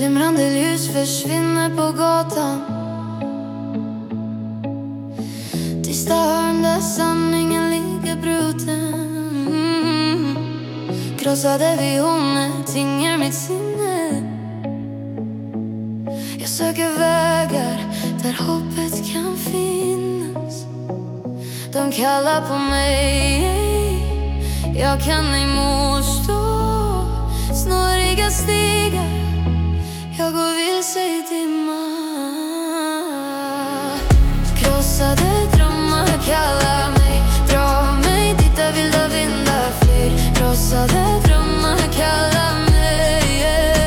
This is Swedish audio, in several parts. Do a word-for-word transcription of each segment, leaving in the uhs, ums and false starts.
Flimrande ljus försvinner på gatan. Tysta hörn där sanningen ligger bruten. mm. Krossade visioner tynger mitt sinne. Jag söker vägar där hoppet kan finnas. De kallar på mig, jag kan ej motstå. Snåriga stigar, jag går vilse i dimma. Krossade drömmar kallar mig, drar mig dit där vilda vindar flyr. Krossade drömmar kallar mig,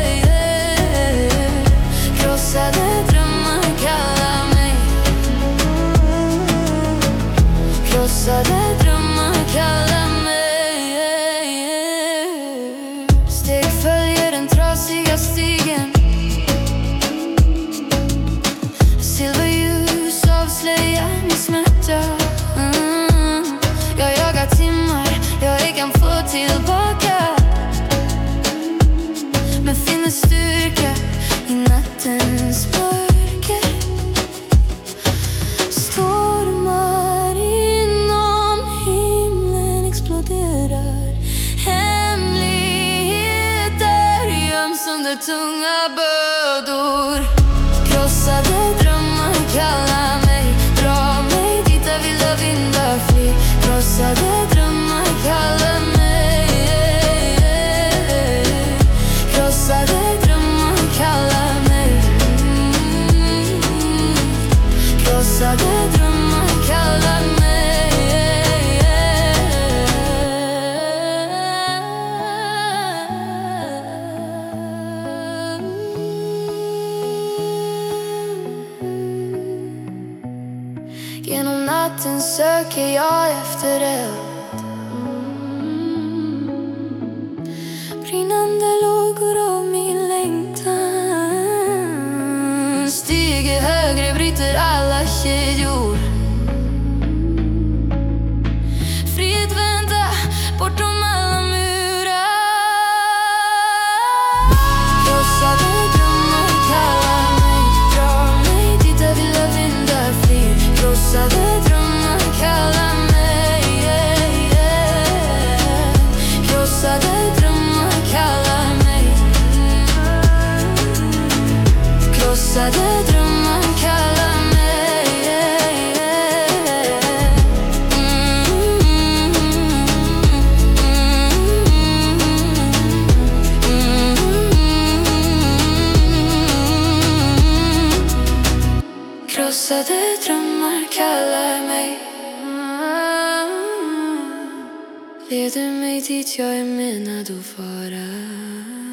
krossade drömmar kallar mig, krossade drömmar kallar mig. Steg följer den trasiga stigen. Silverljus avslöjar min smärta. mm. Jag jagar timmar jag ej kan få tillbaka, men finner styrka i nattens mörker. Stormar inom himlen exploderar. Hemligheter göms under tunga bördor. Krossade drömmar kallar mig, drar mig dit där vilda vindar flyr. Krossade drömmar kallar mig, krossade drömmar kallar mig, mm. krossade drömmar kallar mig. Genom natten söker jag efter eld. mm. Brinnande lågor av min längtan. Stiger högre, bryter alla kedjor. Frihet väntar bortom alla murar. Krossade drömmar kallar mig, drar mig dit där vilda vindar flyr. Krossade drömmar kallar mig, krossade drömmar kallar mig, krossade drömmar kallar mig. Krossade drömmar kallar mig. Leder mig dit jag är menad att vara.